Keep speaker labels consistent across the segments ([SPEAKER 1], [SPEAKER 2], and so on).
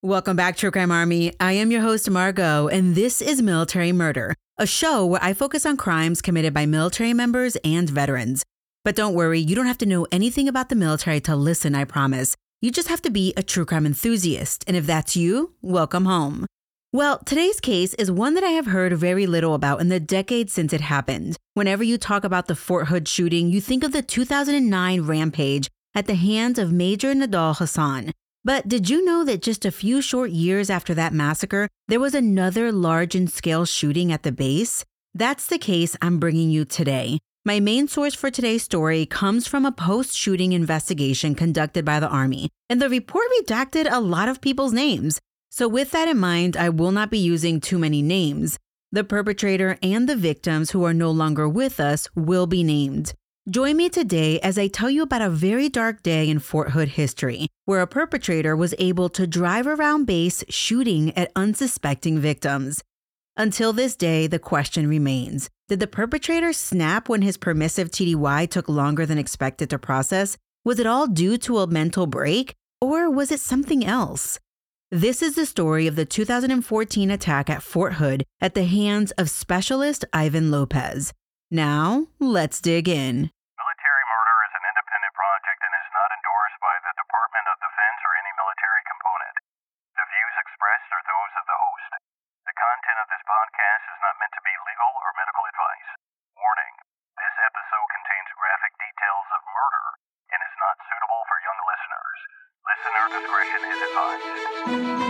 [SPEAKER 1] Welcome back, True Crime Army. I am your host, Margot, and this is Military Murder, a show where I focus on crimes committed by military members and veterans. But don't worry, you don't have to know anything about the military to listen, I promise. You just have to be a true crime enthusiast, and if that's you, welcome home. Well, today's case is one that I have heard very little about in the decades since it happened. Whenever you talk about the Fort Hood shooting, you think of the 2009 rampage at the hands of Major Nidal Hasan. But did you know that just a few short years after that massacre, there was another large-in-scale shooting at the base? That's the case I'm bringing you today. My main source for today's story comes from a post-shooting investigation conducted by the Army, and the report redacted a lot of people's names. So with that in mind, I will not be using too many names. The perpetrator and the victims who are no longer with us will be named. Join me today as I tell you about a very dark day in Fort Hood history, where a perpetrator was able to drive around base shooting at unsuspecting victims. Until this day, the question remains, did the perpetrator snap when his permissive TDY took longer than expected to process? Was it all due to a mental break, or was it something else? This is the story of the 2014 attack at Fort Hood at the hands of Specialist Ivan Lopez. Now, let's dig in.
[SPEAKER 2] Military murder is an independent project and is not endorsed by the Department of Defense or any military component. The views expressed are those of the host. The content of this podcast is not meant to be legal or medical advice. Warning, this episode contains graphic details of murder and is not suitable for young listeners. Listener discretion is advised.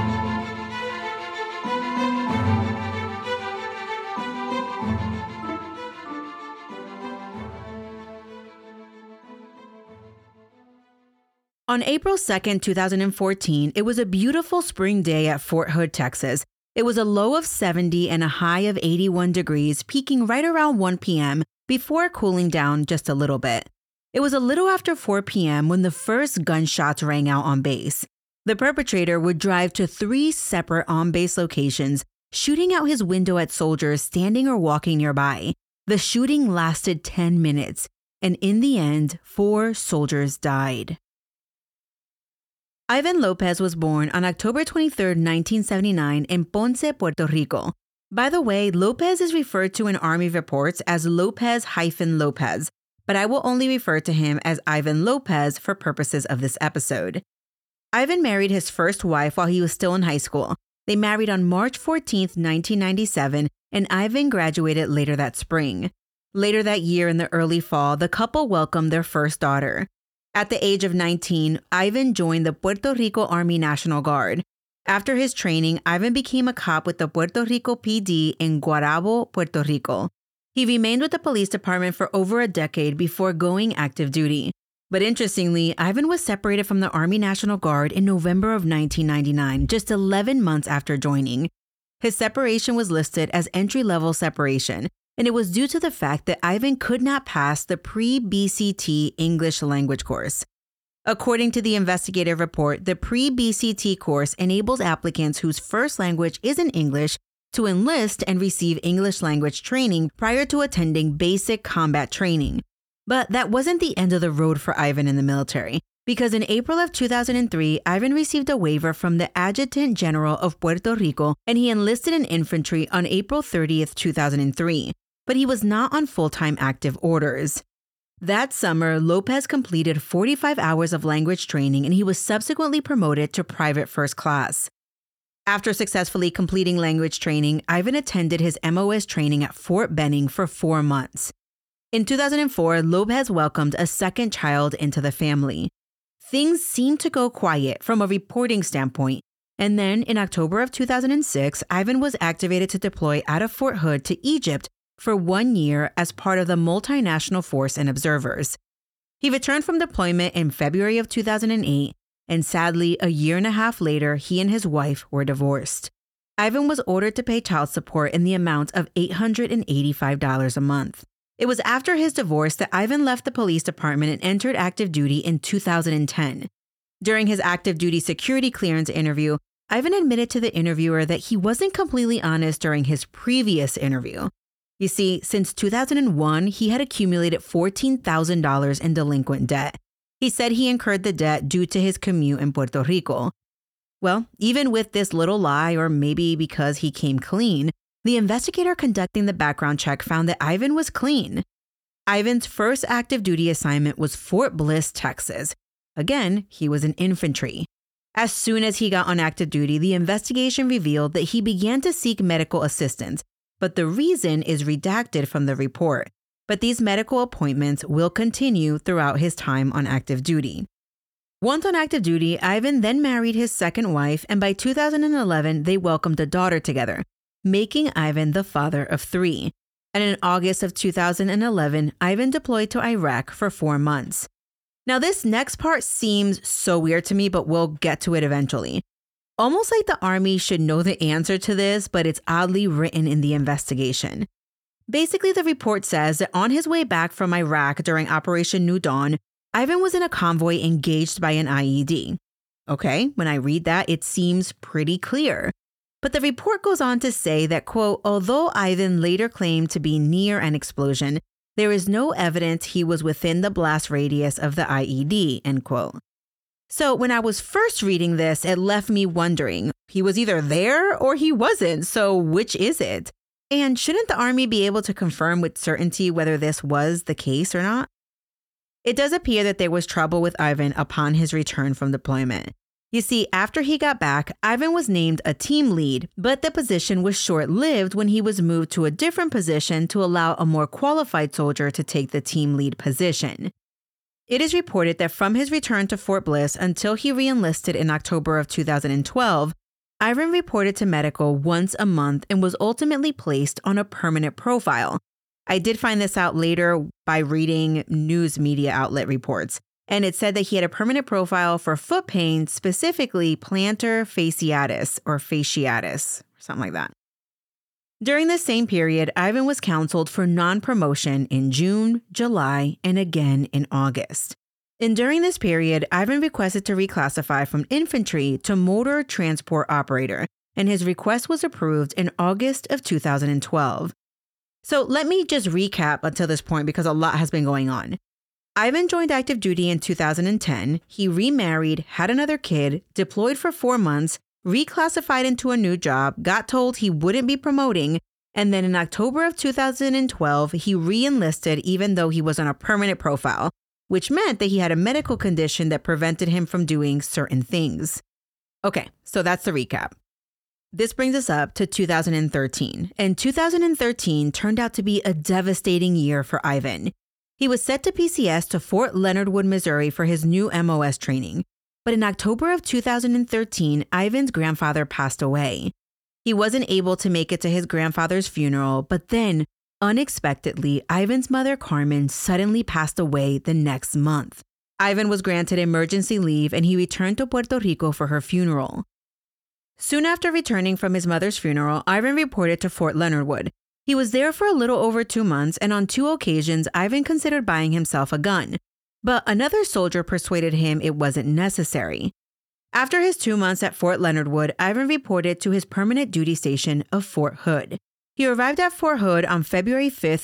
[SPEAKER 1] On April 2nd, 2014, it was a beautiful spring day at Fort Hood, Texas. It was a low of 70 and a high of 81 degrees, peaking right around 1 p.m. before cooling down just a little bit. It was a little after 4 p.m. when the first gunshots rang out on base. The perpetrator would drive to 3 separate on-base locations, shooting out his window at soldiers standing or walking nearby. The shooting lasted 10 minutes, and in the end, 4 soldiers died. Ivan Lopez was born on October 23, 1979 in Ponce, Puerto Rico. By the way, Lopez is referred to in Army reports as Lopez-Lopez, but I will only refer to him as Ivan Lopez for purposes of this episode. Ivan married his first wife while he was still in high school. They married on March 14, 1997, and Ivan graduated later that spring. Later that year in the early fall, the couple welcomed their first daughter. At the age of 19, Ivan joined the Puerto Rico Army National Guard. After his training, Ivan became a cop with the Puerto Rico PD in Guarabo, Puerto Rico. He remained with the police department for over a decade before going active duty. But interestingly, Ivan was separated from the Army National Guard in November of 1999, just 11 months after joining. His separation was listed as entry-level separation, and it was due to the fact that Ivan could not pass the pre-BCT English language course. According to the investigative report, the pre-BCT course enables applicants whose first language isn't English to enlist and receive English language training prior to attending basic combat training. But that wasn't the end of the road for Ivan in the military, because in April of 2003, Ivan received a waiver from the Adjutant General of Puerto Rico, and he enlisted in infantry on April 30th, 2003. But he was not on full-time active orders. That summer, Lopez completed 45 hours of language training, and he was subsequently promoted to private first class. After successfully completing language training, Ivan attended his MOS training at Fort Benning for 4 months. In 2004, Lopez welcomed a second child into the family. Things seemed to go quiet from a reporting standpoint, and then in October of 2006, Ivan was activated to deploy out of Fort Hood to Egypt for 1 year as part of the multinational force and observers. He returned from deployment in February of 2008, and sadly, a year and a half later, he and his wife were divorced. Ivan was ordered to pay child support in the amount of $885 a month. It was after his divorce that Ivan left the police department and entered active duty in 2010. During his active duty security clearance interview, Ivan admitted to the interviewer that he wasn't completely honest during his previous interview. You see, since 2001, he had accumulated $14,000 in delinquent debt. He said he incurred the debt due to his commute in Puerto Rico. Well, even with this little lie, or maybe because he came clean, the investigator conducting the background check found that Ivan was clean. Ivan's first active duty assignment was Fort Bliss, Texas. Again, he was in infantry. As soon as he got on active duty, the investigation revealed that he began to seek medical assistance, but the reason is redacted from the report. But these medical appointments will continue throughout his time on active duty. Once on active duty, Ivan then married his second wife, and by 2011, they welcomed a daughter together, making Ivan the father of 3. And in August of 2011, Ivan deployed to Iraq for 4 months. Now, this next part seems so weird to me, but we'll get to it eventually. Almost like the Army should know the answer to this, but it's oddly written in the investigation. Basically, the report says that on his way back from Iraq during Operation New Dawn, Ivan was in a convoy engaged by an IED. Okay, when I read that, it seems pretty clear. But the report goes on to say that, quote, although Ivan later claimed to be near an explosion, there is no evidence he was within the blast radius of the IED, end quote. So when I was first reading this, it left me wondering, he was either there or he wasn't, so which is it? And shouldn't the Army be able to confirm with certainty whether this was the case or not? It does appear that there was trouble with Ivan upon his return from deployment. You see, after he got back, Ivan was named a team lead, but the position was short-lived when he was moved to a different position to allow a more qualified soldier to take the team lead position. It is reported that from his return to Fort Bliss until he re-enlisted in October of 2012, Ivan reported to medical once a month and was ultimately placed on a permanent profile. I did find this out later by reading news media outlet reports, and it said that he had a permanent profile for foot pain, specifically plantar fasciitis or fasciitis, something like that. During this same period, Ivan was counseled for non-promotion in June, July, and again in August. And during this period, Ivan requested to reclassify from infantry to motor transport operator, and his request was approved in August of 2012. So let me just recap until this point because a lot has been going on. Ivan joined active duty in 2010. He remarried, had another kid, deployed for 4 months, reclassified into a new job, got told he wouldn't be promoting, and then in October of 2012, he re-enlisted even though he was on a permanent profile, which meant that he had a medical condition that prevented him from doing certain things. Okay, so that's the recap. This brings us up to 2013, and 2013 turned out to be a devastating year for Ivan. He was sent to PCS to Fort Leonard Wood, Missouri for his new MOS training. But in October of 2013, Ivan's grandfather passed away. He wasn't able to make it to his grandfather's funeral, but then, unexpectedly, Ivan's mother, Carmen, suddenly passed away the next month. Ivan was granted emergency leave and he returned to Puerto Rico for her funeral. Soon after returning from his mother's funeral, Ivan reported to Fort Leonard Wood. He was there for a little over 2 months, and on 2 occasions, Ivan considered buying himself a gun. But another soldier persuaded him it wasn't necessary. After his 2 months at Fort Leonard Wood, Ivan reported to his permanent duty station of Fort Hood. He arrived at Fort Hood on February 5,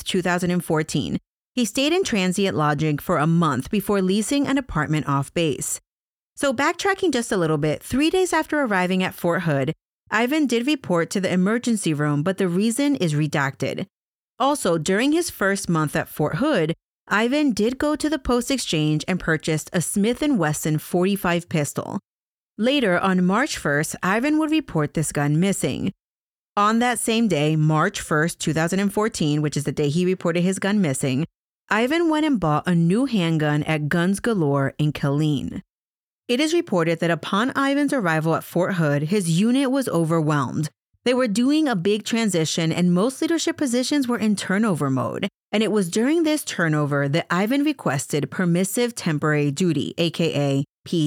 [SPEAKER 1] 2014. He stayed in transient lodging for a month before leasing an apartment off base. So backtracking just a little bit, 3 days after arriving at Fort Hood, Ivan did report to the emergency room, but the reason is redacted. Also, during his first month at Fort Hood, Ivan did go to the post exchange and purchased a Smith & Wesson .45 pistol. Later, on March 1st, Ivan would report this gun missing. On that same day, March 1st, 2014, which is the day he reported his gun missing, Ivan went and bought a new handgun at Guns Galore in Killeen. It is reported that upon Ivan's arrival at Fort Hood, his unit was overwhelmed. They were doing a big transition and most leadership positions were in turnover mode. And it was during this turnover that Ivan requested permissive temporary duty, aka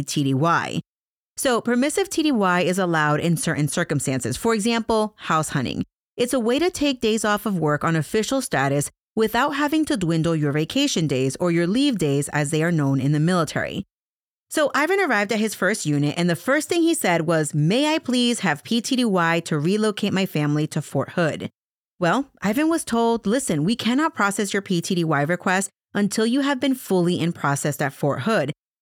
[SPEAKER 1] PTDY. So permissive TDY is allowed in certain circumstances. For example, house hunting. It's a way to take days off of work on official status without having to dwindle your vacation days or your leave days as they are known in the military. So Ivan arrived at his first unit and the first thing he said was, "May I please have PTDY to relocate my family to Fort Hood?" Well, Ivan was told, "Listen, we cannot process your PTDY request until you have been fully in process at Fort Hood.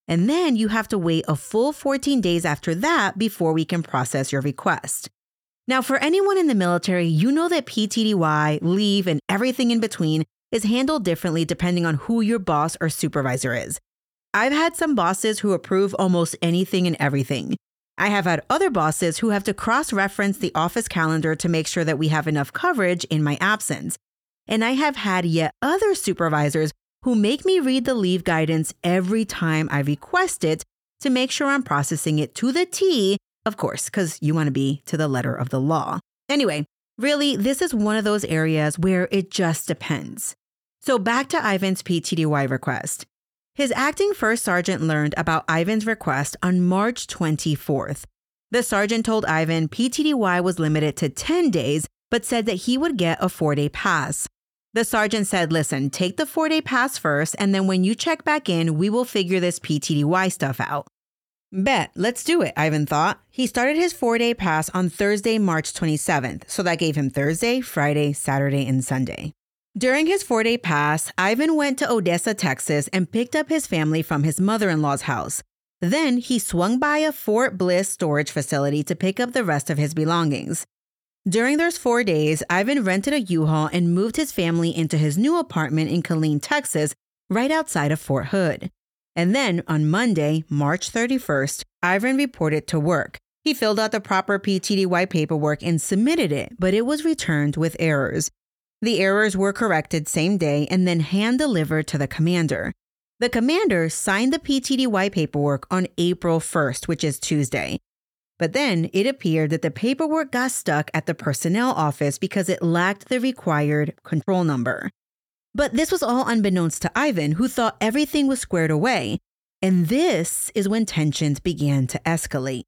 [SPEAKER 1] And then you have to wait a full 14 days after that before we can process your request. Now, for anyone in the military, you know that PTDY, leave, and everything in between is handled differently depending on who your boss or supervisor is. I've had some bosses who approve almost anything and everything. I have had other bosses who have to cross-reference the office calendar to make sure that we have enough coverage in my absence. And I have had yet other supervisors who make me read the leave guidance every time I request it to make sure I'm processing it to the T, of course, because you want to be to the letter of the law. Anyway, really, this is one of those areas where it just depends. So back to Ivan's PTDY request. His acting first sergeant learned about Ivan's request on March 24th. The sergeant told Ivan PTDY was limited to 10 days, but said that he would get a 4-day pass. The sergeant said, listen, take the 4-day pass first, and then when you check back in, we will figure this PTDY stuff out. Bet, let's do it, Ivan thought. He started his 4-day pass on Thursday, March 27th, so that gave him Thursday, Friday, Saturday, and Sunday. During his 4-day pass, Ivan went to Odessa, Texas, and picked up his family from his mother-in-law's house. Then he swung by a Fort Bliss storage facility to pick up the rest of his belongings. During those 4 days, Ivan rented a U-Haul and moved his family into his new apartment in Killeen, Texas, right outside of Fort Hood. And then on Monday, March 31st, Ivan reported to work. He filled out the proper PTDY paperwork and submitted it, but it was returned with errors. The errors were corrected same day and then hand-delivered to the commander. The commander signed the PTDY paperwork on April 1st, which is Tuesday. But then it appeared that the paperwork got stuck at the personnel office because it lacked the required control number. But this was all unbeknownst to Ivan, who thought everything was squared away. And this is when tensions began to escalate.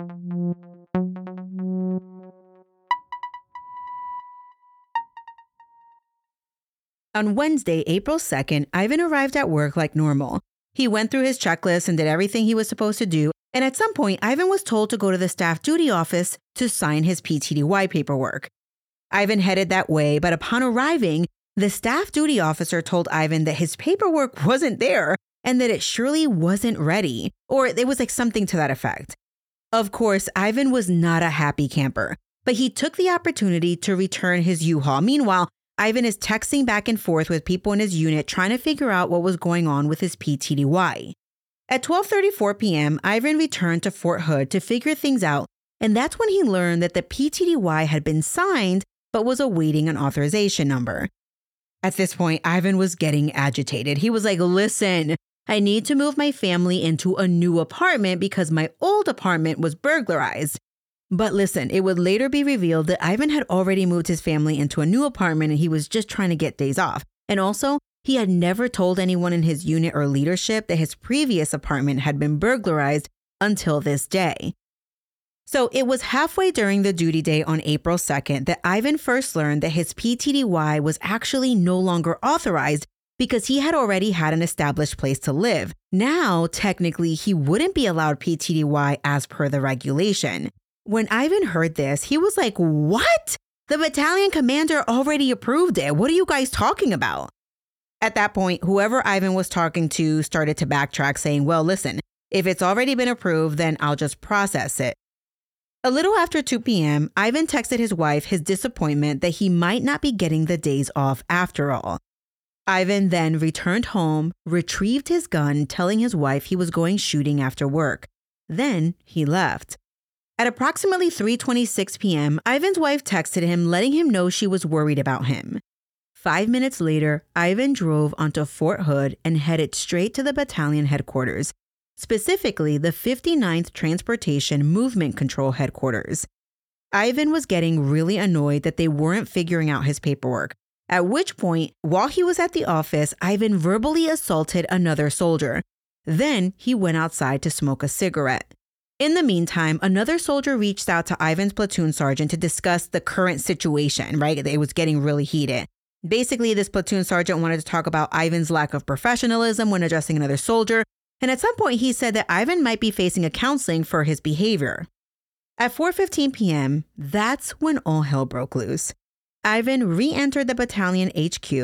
[SPEAKER 1] On Wednesday, April 2nd, Ivan arrived at work like normal. He went through his checklist and did everything he was supposed to do. And at some point, Ivan was told to go to the staff duty office to sign his PTDY paperwork. Ivan headed that way, but upon arriving, the staff duty officer told Ivan that his paperwork wasn't there and that it surely wasn't ready, or it was like something to that effect. Of course, Ivan was not a happy camper, but he took the opportunity to return his U-Haul. Meanwhile, Ivan is texting back and forth with people in his unit trying to figure out what was going on with his PTDY. At 12:34 p.m., Ivan returned to Fort Hood to figure things out, and that's when he learned that the PTDY had been signed but was awaiting an authorization number. At this point, Ivan was getting agitated. He was like, listen, I need to move my family into a new apartment because my old apartment was burglarized. But listen, it would later be revealed that Ivan had already moved his family into a new apartment and he was just trying to get days off. And also, he had never told anyone in his unit or leadership that his previous apartment had been burglarized until this day. So it was halfway during the duty day on April 2nd that Ivan first learned that his PTDY was actually no longer authorized because he had already had an established place to live. Now, technically, he wouldn't be allowed PTDY as per the regulation. When Ivan heard this, he was like, what? The battalion commander already approved it. What are you guys talking about? At that point, whoever Ivan was talking to started to backtrack, saying, well, listen, if it's already been approved, then I'll just process it. A little after 2 p.m., Ivan texted his wife his disappointment that he might not be getting the days off after all. Ivan then returned home, retrieved his gun, telling his wife he was going shooting after work. Then he left. At approximately 3:26 p.m., Ivan's wife texted him, letting him know she was worried about him. 5 minutes later, Ivan drove onto Fort Hood and headed straight to the battalion headquarters, specifically the 59th Transportation Movement Control Headquarters. Ivan was getting really annoyed that they weren't figuring out his paperwork, at which point, while he was at the office, Ivan verbally assaulted another soldier. Then he went outside to smoke a cigarette. In the meantime, another soldier reached out to Ivan's platoon sergeant to discuss the current situation, right? It was getting really heated. Basically, this platoon sergeant wanted to talk about Ivan's lack of professionalism when addressing another soldier, and at some point he said that Ivan might be facing a counseling for his behavior. At 4:15 p.m., that's when all hell broke loose. Ivan re-entered the battalion HQ,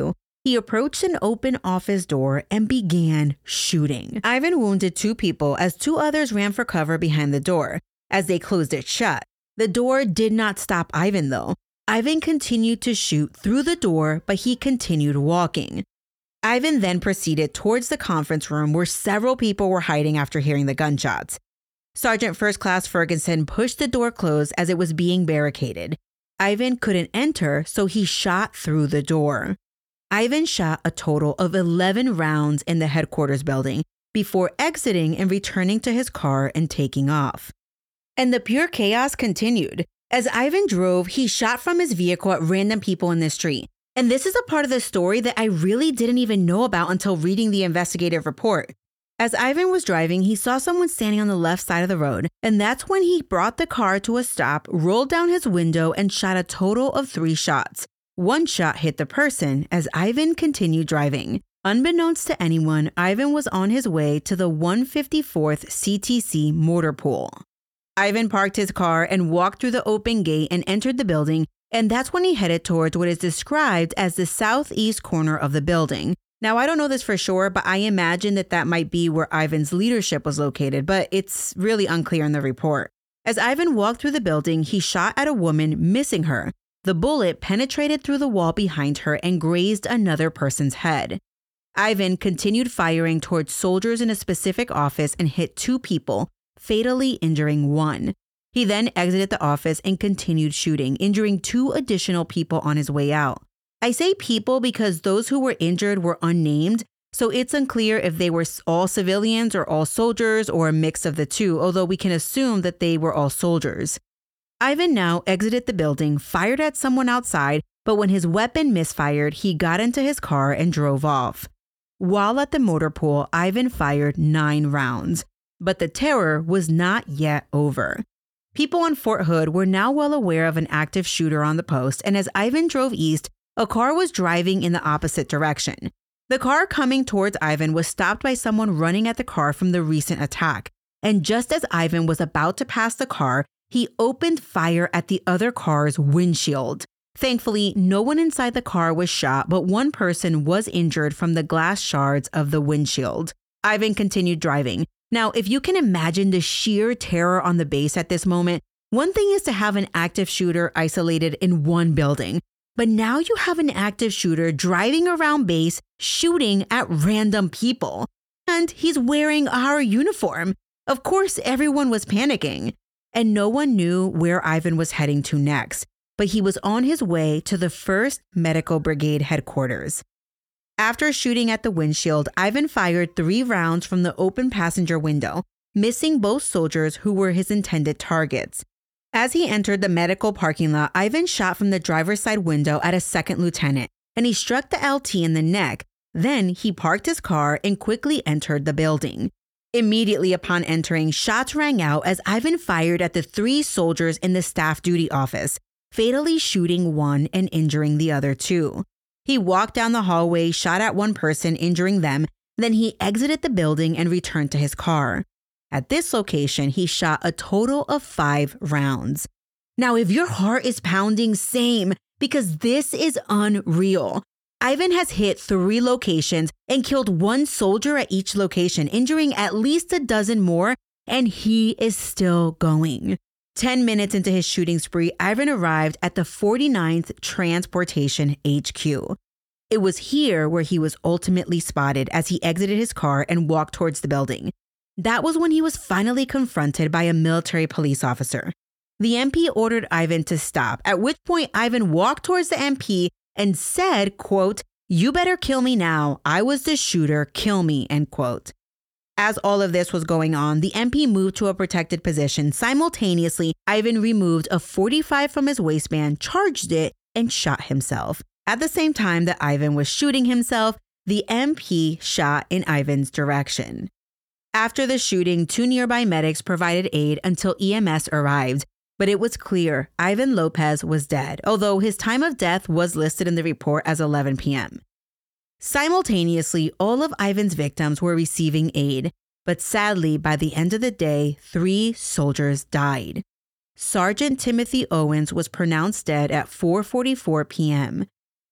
[SPEAKER 1] He approached an open office door and began shooting. Ivan wounded 2 people as 2 others ran for cover behind the door. As they closed it shut, the door did not stop Ivan though. Ivan continued to shoot through the door, but he continued walking. Ivan then proceeded towards the conference room where several people were hiding after hearing the gunshots. Sergeant First Class Ferguson pushed the door closed as it was being barricaded. Ivan couldn't enter, so he shot through the door. Ivan shot a total of 11 rounds in the headquarters building before exiting and returning to his car and taking off. And the pure chaos continued. As Ivan drove, he shot from his vehicle at random people in the street. And this is a part of the story that I really didn't even know about until reading the investigative report. As Ivan was driving, he saw someone standing on the left side of the road, and that's when he brought the car to a stop, rolled down his window, and shot a total of 3 shots. 1 shot hit the person as Ivan continued driving. Unbeknownst to anyone, Ivan was on his way to the 154th CTC motor pool. Ivan parked his car and walked through the open gate and entered the building, and that's when he headed towards what is described as the southeast corner of the building. Now, I don't know this for sure, but I imagine that might be where Ivan's leadership was located, but it's really unclear in the report. As Ivan walked through the building, he shot at a woman, missing her. The bullet penetrated through the wall behind her and grazed another person's head. Ivan continued firing towards soldiers in a specific office and hit 2 people, fatally injuring 1. He then exited the office and continued shooting, injuring 2 additional people on his way out. I say people because those who were injured were unnamed, so it's unclear if they were all civilians or all soldiers or a mix of the 2, although we can assume that they were all soldiers. Ivan now exited the building, fired at someone outside, but when his weapon misfired, he got into his car and drove off. While at the motor pool, Ivan fired 9 rounds, but the terror was not yet over. People on Fort Hood were now well aware of an active shooter on the post, and as Ivan drove east, a car was driving in the opposite direction. The car coming towards Ivan was stopped by someone running at the car from the recent attack, and just as Ivan was about to pass the car, he opened fire at the other car's windshield. Thankfully, no one inside the car was shot, but 1 person was injured from the glass shards of the windshield. Ivan continued driving. Now, if you can imagine the sheer terror on the base at this moment, one thing is to have an active shooter isolated in one building, but now you have an active shooter driving around base, shooting at random people. And he's wearing our uniform. Of course, everyone was panicking, and no one knew where Ivan was heading to next, but he was on his way to the 1st Medical Brigade headquarters. After shooting at the windshield, Ivan fired 3 rounds from the open passenger window, missing both soldiers who were his intended targets. As he entered the medical parking lot, Ivan shot from the driver's side window at a 2nd lieutenant, and he struck the LT in the neck. Then he parked his car and quickly entered the building. Immediately upon entering, shots rang out as Ivan fired at the 3 soldiers in the staff duty office, fatally shooting 1 and injuring the other 2. He walked down the hallway, shot at 1 person, injuring them. Then he exited the building and returned to his car. At this location, he shot a total of 5 rounds. Now, if your heart is pounding, same, because this is unreal. Ivan has hit 3 locations and killed 1 soldier at each location, injuring at least a dozen more, and he is still going. 10 minutes into his shooting spree, Ivan arrived at the 49th Transportation HQ. It was here where he was ultimately spotted as he exited his car and walked towards the building. That was when he was finally confronted by a military police officer. The MP ordered Ivan to stop, at which point Ivan walked towards the MP and said, quote, "You better kill me now. I was the shooter. Kill me," end quote. As all of this was going on, the MP moved to a protected position. Simultaneously, Ivan removed a .45 from his waistband, charged it, and shot himself. At the same time that Ivan was shooting himself, the MP shot in Ivan's direction. After the shooting, 2 nearby medics provided aid until EMS arrived, but it was clear Ivan Lopez was dead, although his time of death was listed in the report as 11 p.m. Simultaneously, all of Ivan's victims were receiving aid, but sadly, by the end of the day, 3 soldiers died. Sergeant Timothy Owens was pronounced dead at 4:44 p.m.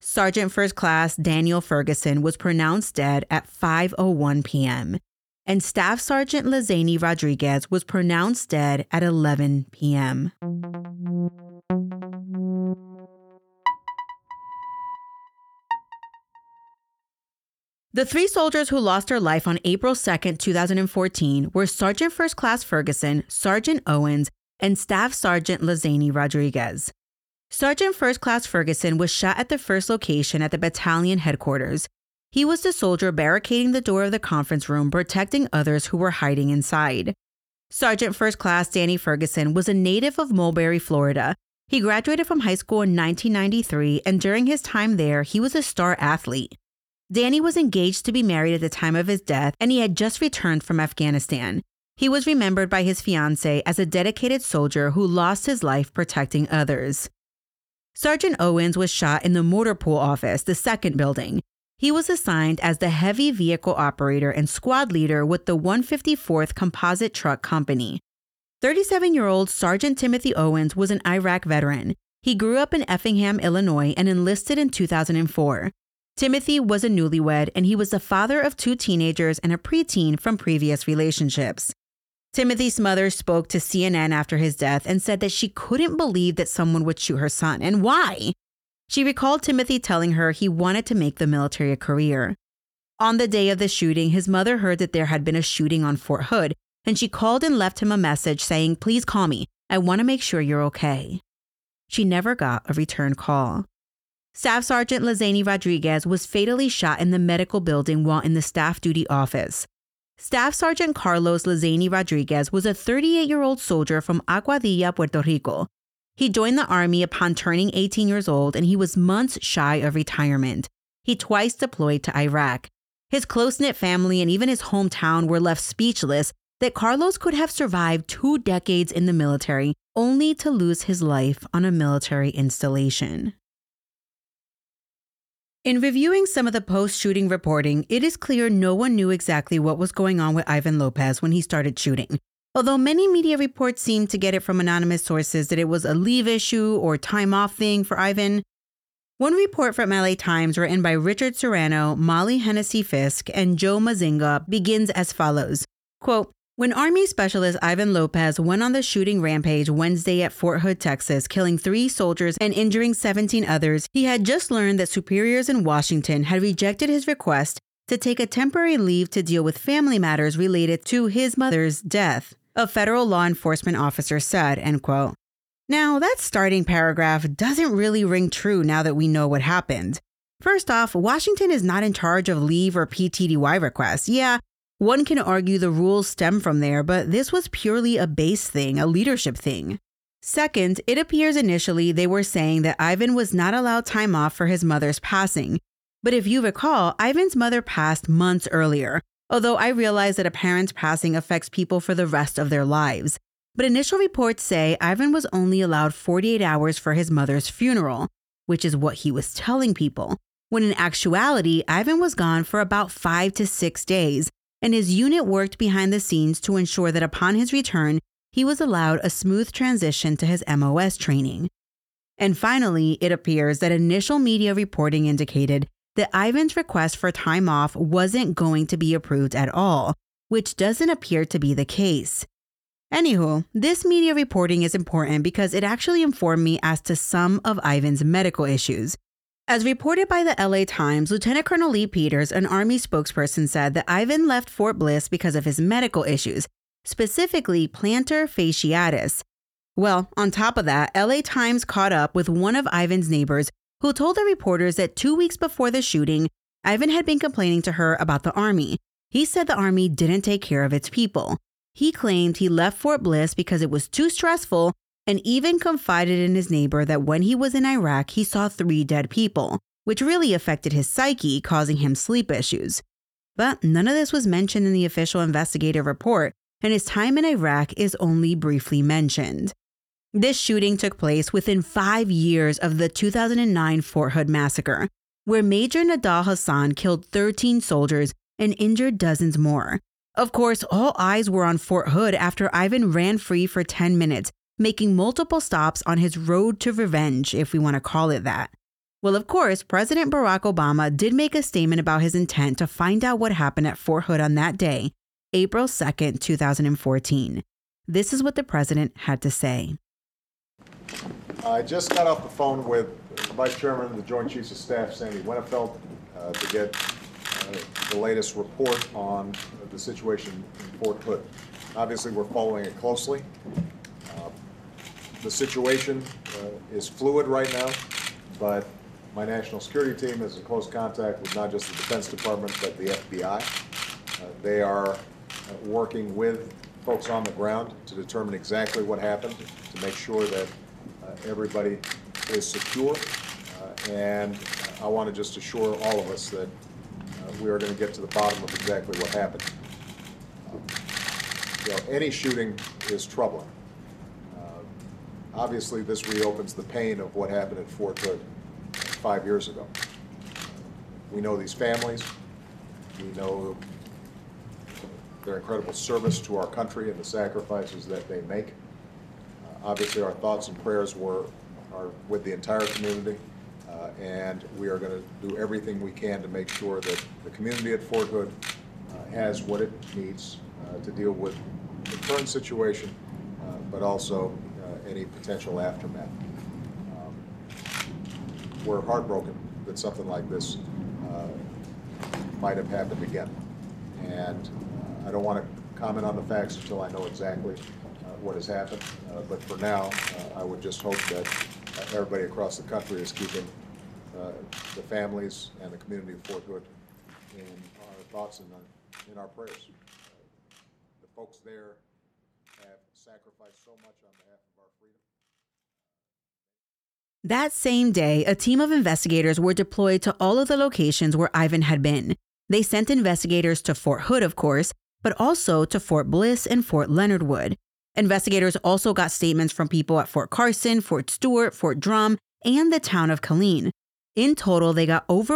[SPEAKER 1] Sergeant First Class Daniel Ferguson was pronounced dead at 5:01 p.m., and Staff Sergeant Lizanie Rodriguez was pronounced dead at 11 p.m. The three soldiers who lost their life on April 2, 2014 were Sergeant First Class Ferguson, Sergeant Owens, and Staff Sergeant Lizanie Rodriguez. Sergeant First Class Ferguson was shot at the first location at the battalion headquarters. He was the soldier barricading the door of the conference room, protecting others who were hiding inside. Sergeant First Class Danny Ferguson was a native of Mulberry, Florida. He graduated from high school in 1993, and during his time there, he was a star athlete. Danny was engaged to be married at the time of his death, and he had just returned from Afghanistan. He was remembered by his fiancée as a dedicated soldier who lost his life protecting others. Sergeant Owens was shot in the motor pool office, the second building. He was assigned as the heavy vehicle operator and squad leader with the 154th Composite Truck Company. 37-year-old Sergeant Timothy Owens was an Iraq veteran. He grew up in Effingham, Illinois, and enlisted in 2004. Timothy was a newlywed, and he was the father of 2 teenagers and a preteen from previous relationships. Timothy's mother spoke to CNN after his death and said that she couldn't believe that someone would shoot her son, and why. She recalled Timothy telling her he wanted to make the military a career. On the day of the shooting, his mother heard that there had been a shooting on Fort Hood, and she called and left him a message saying, "Please call me. I want to make sure you're okay." She never got a return call. Staff Sergeant Lizanie Rodriguez was fatally shot in the medical building while in the staff duty office. Staff Sergeant Carlos Lizanie Rodriguez was a 38-year-old soldier from Aguadilla, Puerto Rico. He joined the Army upon turning 18 years old, and he was months shy of retirement. He twice deployed to Iraq. His close-knit family and even his hometown were left speechless that Carlos could have survived 2 decades in the military, only to lose his life on a military installation. In reviewing some of the post-shooting reporting, it is clear no one knew exactly what was going on with Ivan Lopez when he started shooting. Although many media reports seem to get it from anonymous sources that it was a leave issue or time off thing for Ivan. One report from LA Times written by Richard Serrano, Molly Hennessy Fisk, and Joe Mazinga begins as follows, quote, "When Army Specialist Ivan Lopez went on the shooting rampage Wednesday at Fort Hood, Texas, killing 3 soldiers and injuring 17 others, he had just learned that superiors in Washington had rejected his request to take a temporary leave to deal with family matters related to his mother's death," a federal law enforcement officer said, end quote. Now, that starting paragraph doesn't really ring true now that we know what happened. First off, Washington is not in charge of leave or PTDY requests. Yeah, one can argue the rules stem from there, but this was purely a base thing, a leadership thing. Second, it appears initially they were saying that Ivan was not allowed time off for his mother's passing. But if you recall, Ivan's mother passed months earlier, although I realize that a parent's passing affects people for the rest of their lives. But initial reports say Ivan was only allowed 48 hours for his mother's funeral, which is what he was telling people, when in actuality, Ivan was gone for about 5 to 6 days, and his unit worked behind the scenes to ensure that upon his return, he was allowed a smooth transition to his MOS training. And finally, it appears that initial media reporting indicated that Ivan's request for time off wasn't going to be approved at all, which doesn't appear to be the case. Anywho, this media reporting is important because it actually informed me as to some of Ivan's medical issues. As reported by the LA Times, Lieutenant Colonel Lee Peters, an Army spokesperson, said that Ivan left Fort Bliss because of his medical issues, specifically plantar fasciitis. Well, on top of that, LA Times caught up with one of Ivan's neighbors who told the reporters that 2 weeks before the shooting, Ivan had been complaining to her about the Army. He said the Army didn't take care of its people. He claimed he left Fort Bliss because it was too stressful, and even confided in his neighbor that when he was in Iraq, he saw 3 dead people, which really affected his psyche, causing him sleep issues. But none of this was mentioned in the official investigative report, and his time in Iraq is only briefly mentioned. This shooting took place within 5 years of the 2009 Fort Hood massacre, where Major Nadal Hassan killed 13 soldiers and injured dozens more. Of course, all eyes were on Fort Hood after Ivan ran free for 10 minutes, making multiple stops on his road to revenge, if we want to call it that. Well, of course, President Barack Obama did make a statement about his intent to find out what happened at Fort Hood on that day, April 2nd, 2014. This is what the president had to say.
[SPEAKER 3] I just got off the phone with Vice Chairman of the Joint Chiefs of Staff, Sandy Winnefeld, to get the latest report on the situation in Fort Hood. Obviously, we're following it closely. The situation is fluid right now, but my national security team is in close contact with not just the Defense Department, but the FBI. They are working with folks on the ground to determine exactly what happened, to make sure that everybody is secure. And I want to just assure all of us that we are going to get to the bottom of exactly what happened. Any shooting is troubling. Obviously, this reopens the pain of what happened at Fort Hood 5 years ago. We know these families. We know their incredible service to our country and the sacrifices that they make. Obviously, our thoughts and prayers are with the entire community, and we are going to do everything we can to make sure that the community at Fort Hood has what it needs to deal with the current situation, but also any potential aftermath. We're heartbroken that something like this might have happened again, and I don't want to comment on the facts until I know exactly what has happened, but for now, I would just hope that everybody across the country is keeping the families and the community of Fort Hood in our thoughts and in our prayers. The folks there have sacrificed so much on behalf of our freedom.
[SPEAKER 1] That same day, a team of investigators were deployed to all of the locations where Ivan had been. They sent investigators to Fort Hood, of course, but also to Fort Bliss and Fort Leonard Wood. Investigators also got statements from people at Fort Carson, Fort Stewart, Fort Drum, and the town of Killeen. In total, they got over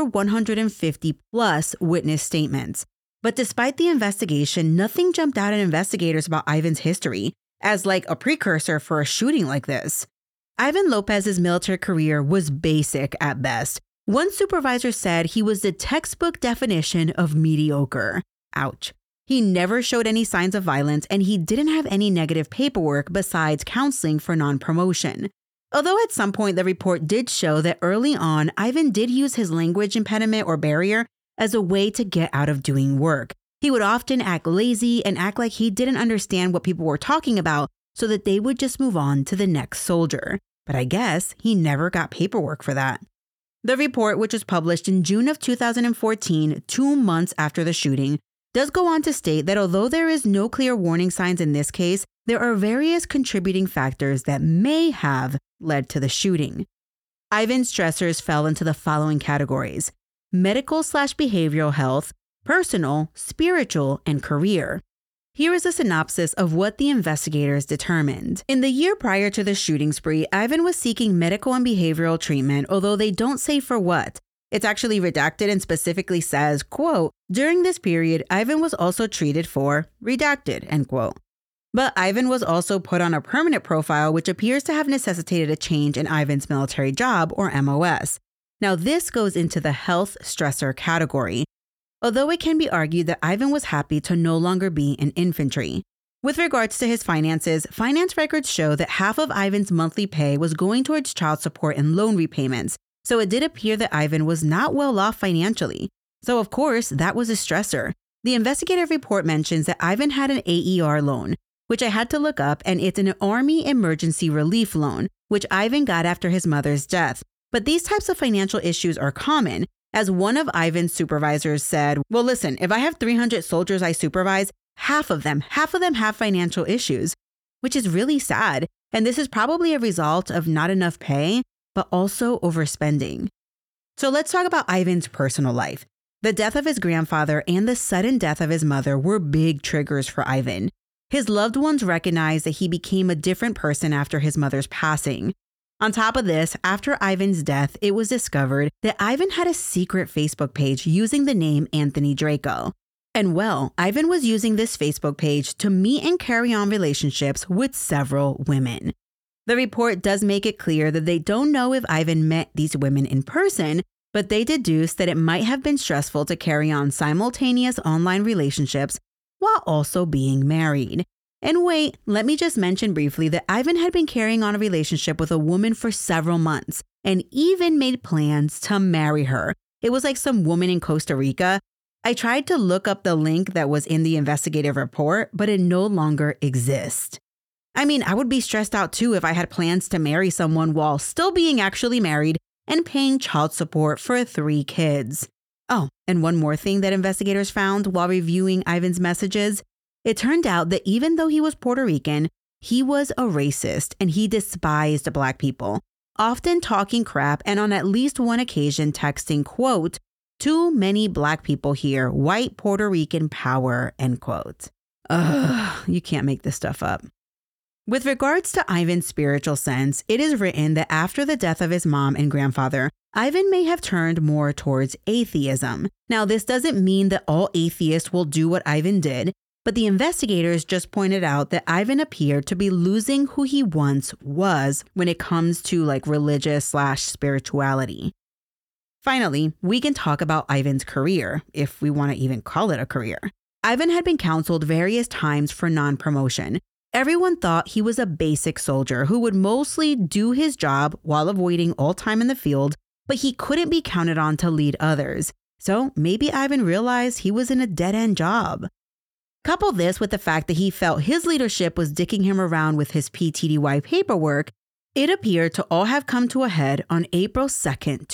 [SPEAKER 1] 150 plus witness statements. But despite the investigation, nothing jumped out at investigators about Ivan's history as like a precursor for a shooting like this. Ivan Lopez's military career was basic at best. One supervisor said he was the textbook definition of mediocre. Ouch. He never showed any signs of violence, and he didn't have any negative paperwork besides counseling for non-promotion. Although at some point the report did show that early on, Ivan did use his language impediment or barrier as a way to get out of doing work. He would often act lazy and act like he didn't understand what people were talking about so that they would just move on to the next soldier. But I guess he never got paperwork for that. The report, which was published in June of 2014, 2 months after the shooting, does go on to state that although there is no clear warning signs in this case, there are various contributing factors that may have led to the shooting. Ivan's stressors fell into the following categories: medical/behavioral health, personal, spiritual, and career. Here is a synopsis of what the investigators determined. In the year prior to the shooting spree, Ivan was seeking medical and behavioral treatment, although they don't say for what. It's actually redacted and specifically says, quote, during this period, Ivan was also treated for redacted, end quote. But Ivan was also put on a permanent profile, which appears to have necessitated a change in Ivan's military job, or MOS. Now, this goes into the health stressor category, although it can be argued that Ivan was happy to no longer be in infantry. With regards to his finances, finance records show that half of Ivan's monthly pay was going towards child support and loan repayments, so it did appear that Ivan was not well off financially. So of course, that was a stressor. The investigative report mentions that Ivan had an AER loan, which I had to look up, and it's an Army Emergency Relief Loan, which Ivan got after his mother's death. But these types of financial issues are common, as one of Ivan's supervisors said, well, listen, if I have 300 soldiers I supervise, half of them have financial issues, which is really sad. And this is probably a result of not enough pay, but also overspending. So let's talk about Ivan's personal life. The death of his grandfather and the sudden death of his mother were big triggers for Ivan. His loved ones recognized that he became a different person after his mother's passing. On top of this, after Ivan's death, it was discovered that Ivan had a secret Facebook page using the name Anthony Draco. And well, Ivan was using this Facebook page to meet and carry on relationships with several women. The report does make it clear that they don't know if Ivan met these women in person, but they deduce that it might have been stressful to carry on simultaneous online relationships while also being married. And wait, let me just mention briefly that Ivan had been carrying on a relationship with a woman for several months and even made plans to marry her. It was like some woman in Costa Rica. I tried to look up the link that was in the investigative report, but it no longer exists. I mean, I would be stressed out too if I had plans to marry someone while still being actually married and paying child support for 3 kids. Oh, and one more thing that investigators found while reviewing Ivan's messages. It turned out that even though he was Puerto Rican, he was a racist and he despised Black people, often talking crap and on at least one occasion texting, quote, "Too many Black people here, white Puerto Rican power," end quote. Ugh, you can't make this stuff up. With regards to Ivan's spiritual sense, it is written that after the death of his mom and grandfather, Ivan may have turned more towards atheism. Now, this doesn't mean that all atheists will do what Ivan did, but the investigators just pointed out that Ivan appeared to be losing who he once was when it comes to like religious/spirituality. Finally, we can talk about Ivan's career, if we want to even call it a career. Ivan had been counseled various times for non-promotion. Everyone thought he was a basic soldier who would mostly do his job while avoiding all time in the field, but he couldn't be counted on to lead others. So maybe Ivan realized he was in a dead-end job. Couple this with the fact that he felt his leadership was dicking him around with his PTDY paperwork, it appeared to all have come to a head on April 2nd,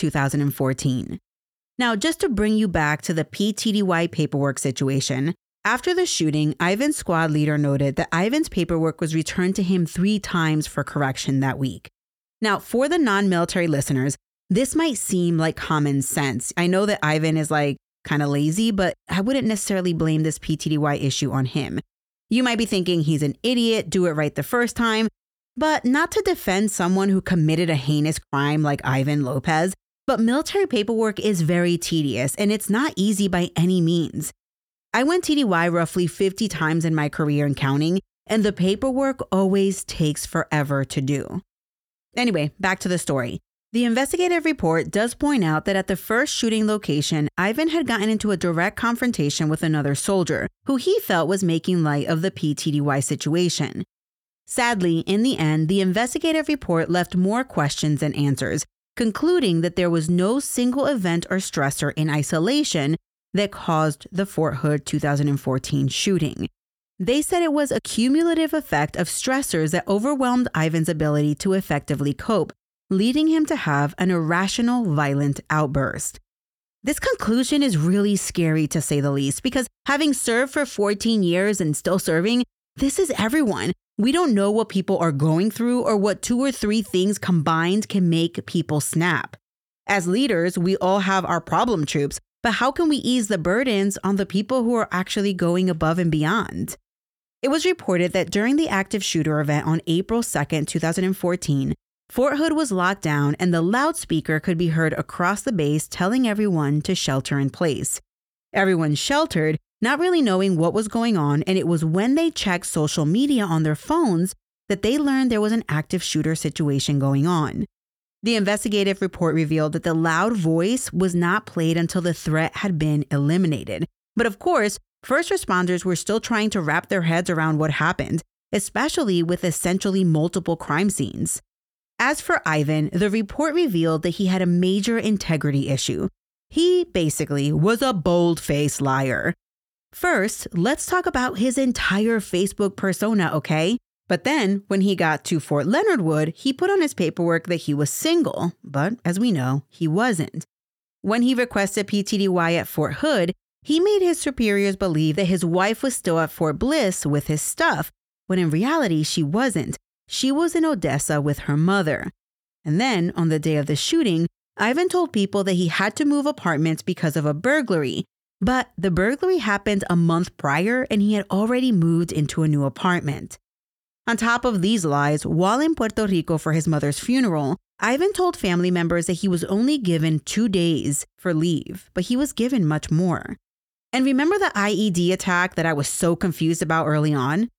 [SPEAKER 1] 2014. Now, just to bring you back to the PTDY paperwork situation, after the shooting, Ivan's squad leader noted that Ivan's paperwork was returned to him 3 times for correction that week. Now, for the non-military listeners, this might seem like common sense. I know that Ivan is like kind of lazy, but I wouldn't necessarily blame this PTDY issue on him. You might be thinking he's an idiot, do it right the first time, but not to defend someone who committed a heinous crime like Ivan Lopez, but military paperwork is very tedious and it's not easy by any means. I went TDY roughly 50 times in my career and counting, and the paperwork always takes forever to do. Anyway, back to the story. The investigative report does point out that at the first shooting location, Ivan had gotten into a direct confrontation with another soldier, who he felt was making light of the PTDY situation. Sadly, in the end, the investigative report left more questions than answers, concluding that there was no single event or stressor in isolation that caused the Fort Hood 2014 shooting. They said it was a cumulative effect of stressors that overwhelmed Ivan's ability to effectively cope, leading him to have an irrational, violent outburst. This conclusion is really scary to say the least, because having served for 14 years and still serving, this is everyone. We don't know what people are going through or what 2 or 3 things combined can make people snap. As leaders, we all have our problem troops, but how can we ease the burdens on the people who are actually going above and beyond? It was reported that during the active shooter event on April 2nd, 2014, Fort Hood was locked down and the loudspeaker could be heard across the base telling everyone to shelter in place. Everyone sheltered, not really knowing what was going on, and it was when they checked social media on their phones that they learned there was an active shooter situation going on. The investigative report revealed that the loud voice was not played until the threat had been eliminated. But of course, first responders were still trying to wrap their heads around what happened, especially with essentially multiple crime scenes. As for Ivan, the report revealed that he had a major integrity issue. He basically was a bold-faced liar. First, let's talk about his entire Facebook persona, okay? But then, when he got to Fort Leonard Wood, he put on his paperwork that he was single, but as we know, he wasn't. When he requested PTDY at Fort Hood, he made his superiors believe that his wife was still at Fort Bliss with his stuff, when in reality, she wasn't. She was in Odessa with her mother. And then, on the day of the shooting, Ivan told people that he had to move apartments because of a burglary. But the burglary happened a month prior and he had already moved into a new apartment. On top of these lies, while in Puerto Rico for his mother's funeral, Ivan told family members that he was only given 2 days for leave, but he was given much more. And remember the IED attack that I was so confused about early on?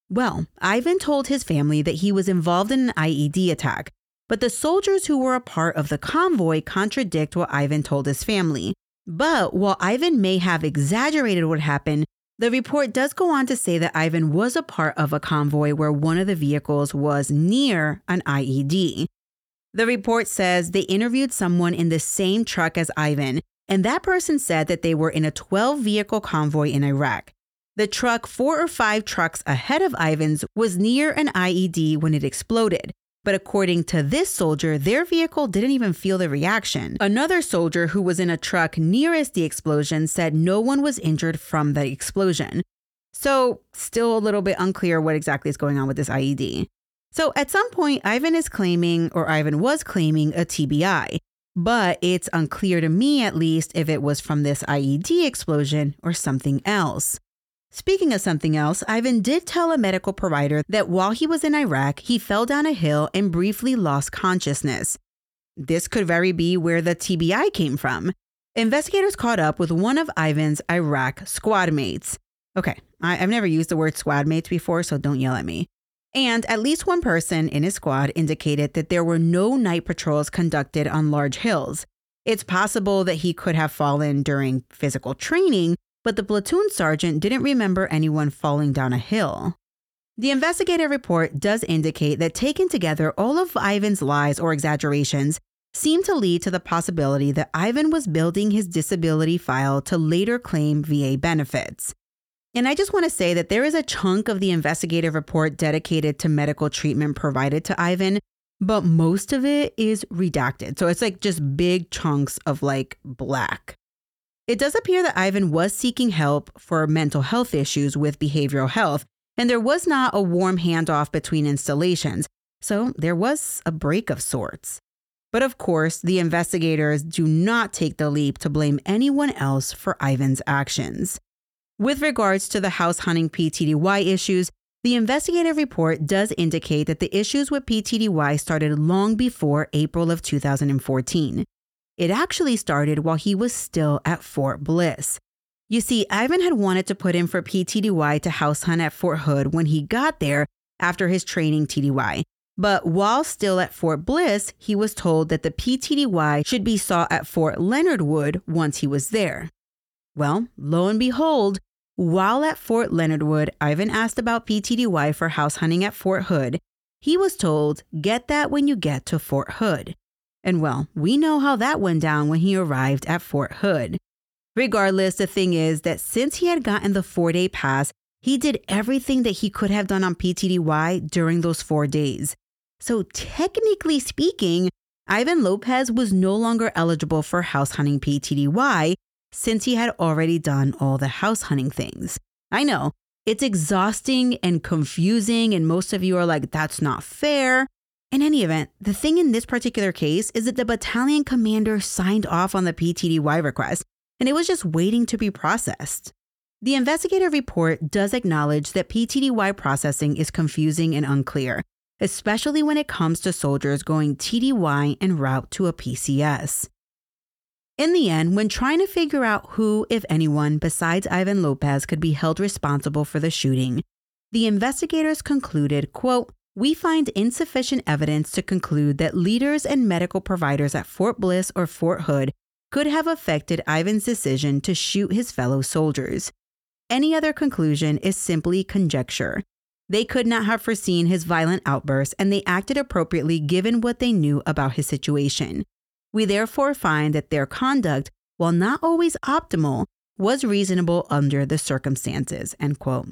[SPEAKER 1] Well, Ivan told his family that he was involved in an IED attack, but the soldiers who were a part of the convoy contradict what Ivan told his family. But while Ivan may have exaggerated what happened, the report does go on to say that Ivan was a part of a convoy where one of the vehicles was near an IED. The report says they interviewed someone in the same truck as Ivan, and that person said that they were in a 12-vehicle convoy in Iraq. The truck 4 or 5 trucks ahead of Ivan's was near an IED when it exploded. But according to this soldier, their vehicle didn't even feel the reaction. Another soldier who was in a truck nearest the explosion said no one was injured from the explosion. So still a little bit unclear what exactly is going on with this IED. So at some point, Ivan was claiming a TBI. But it's unclear to me, at least, if it was from this IED explosion or something else. Speaking of something else, Ivan did tell a medical provider that while he was in Iraq, he fell down a hill and briefly lost consciousness. This could very be where the TBI came from. Investigators caught up with one of Ivan's Iraq squad mates. Okay, I've never used the word squad mates before, so don't yell at me. And at least one person in his squad indicated that there were no night patrols conducted on large hills. It's possible that he could have fallen during physical training, but the platoon sergeant didn't remember anyone falling down a hill. The investigative report does indicate that taken together, all of Ivan's lies or exaggerations seem to lead to the possibility that Ivan was building his disability file to later claim VA benefits. And I just want to say that there is a chunk of the investigative report dedicated to medical treatment provided to Ivan, but most of it is redacted. So it's like just big chunks of like black. It does appear that Ivan was seeking help for mental health issues with behavioral health, and there was not a warm handoff between installations, so there was a break of sorts. But of course, the investigators do not take the leap to blame anyone else for Ivan's actions. With regards to the house hunting PTDY issues, the investigative report does indicate that the issues with PTDY started long before April of 2014. It actually started while he was still at Fort Bliss. You see, Ivan had wanted to put in for PTDY to house hunt at Fort Hood when he got there after his training TDY. But while still at Fort Bliss, he was told that the PTDY should be sought at Fort Leonard Wood once he was there. Well, lo and behold, while at Fort Leonard Wood, Ivan asked about PTDY for house hunting at Fort Hood. He was told, "Get that when you get to Fort Hood." And well, we know how that went down when he arrived at Fort Hood. Regardless, the thing is that since he had gotten the 4-day pass, he did everything that he could have done on PTDY during those 4 days. So technically speaking, Ivan Lopez was no longer eligible for house hunting PTDY since he had already done all the house hunting things. I know, it's exhausting and confusing, and most of you are like, that's not fair. In any event, the thing in this particular case is that the battalion commander signed off on the PTDY request, and it was just waiting to be processed. The investigative report does acknowledge that PTDY processing is confusing and unclear, especially when it comes to soldiers going TDY en route to a PCS. In the end, when trying to figure out who, if anyone, besides Ivan Lopez could be held responsible for the shooting, the investigators concluded, quote, "We find insufficient evidence to conclude that leaders and medical providers at Fort Bliss or Fort Hood could have affected Ivan's decision to shoot his fellow soldiers. Any other conclusion is simply conjecture. They could not have foreseen his violent outbursts, and they acted appropriately given what they knew about his situation. We therefore find that their conduct, while not always optimal, was reasonable under the circumstances," end quote.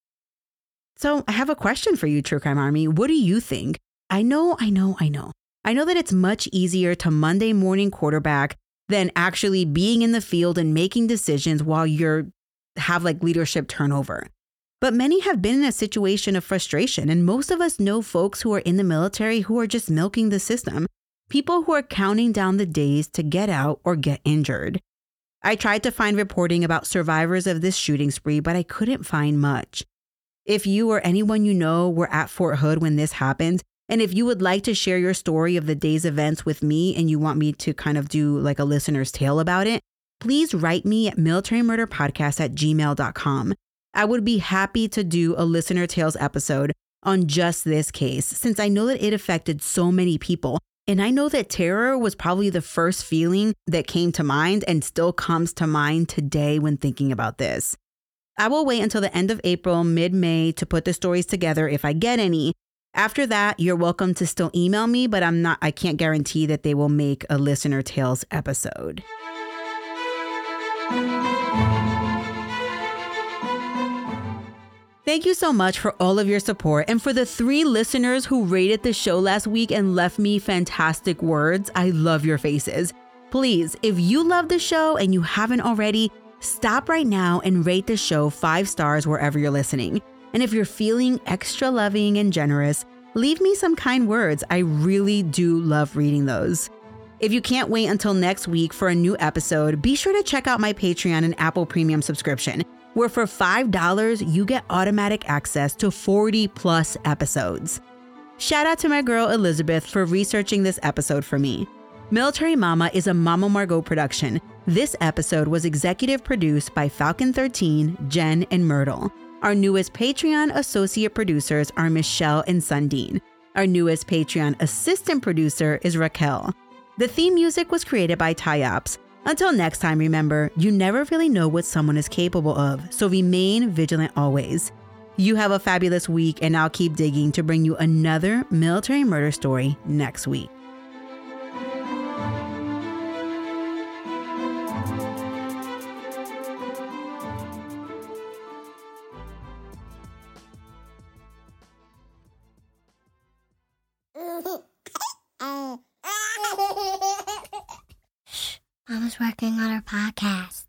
[SPEAKER 1] So I have a question for you, True Crime Army. What do you think? I know that it's much easier to Monday morning quarterback than actually being in the field and making decisions while have like leadership turnover. But many have been in a situation of frustration, and most of us know folks who are in the military who are just milking the system, people who are counting down the days to get out or get injured. I tried to find reporting about survivors of this shooting spree, but I couldn't find much. If you or anyone you know were at Fort Hood when this happened, and if you would like to share your story of the day's events with me and you want me to kind of do like a listener's tale about it, please write me at militarymurderpodcast@gmail.com. I would be happy to do a Listener Tales episode on just this case, since I know that it affected so many people. And I know that terror was probably the first feeling that came to mind and still comes to mind today when thinking about this. I will wait until the end of April, mid-May to put the stories together if I get any. After that, you're welcome to still email me, but I can't guarantee that they will make a Listener Tales episode. Thank you so much for all of your support and for the 3 listeners who rated the show last week and left me fantastic words. I love your faces. Please, if you love the show and you haven't already, stop right now and rate the show 5 stars wherever you're listening. And if you're feeling extra loving and generous, leave me some kind words. I really do love reading those. If you can't wait until next week for a new episode, be sure to check out my Patreon and Apple Premium subscription, where for $5, you get automatic access to 40 plus episodes. Shout out to my girl Elizabeth for researching this episode for me. Military Mama is a Mama Margot production. This episode was executive produced by Falcon 13, Jen, and Myrtle. Our newest Patreon associate producers are Michelle and Sundin. Our newest Patreon assistant producer is Raquel. The theme music was created by Ty-Ops. Until next time, remember, you never really know what someone is capable of, so remain vigilant always. You have a fabulous week, and I'll keep digging to bring you another military murder story next week.
[SPEAKER 4] Mama's working on her podcast.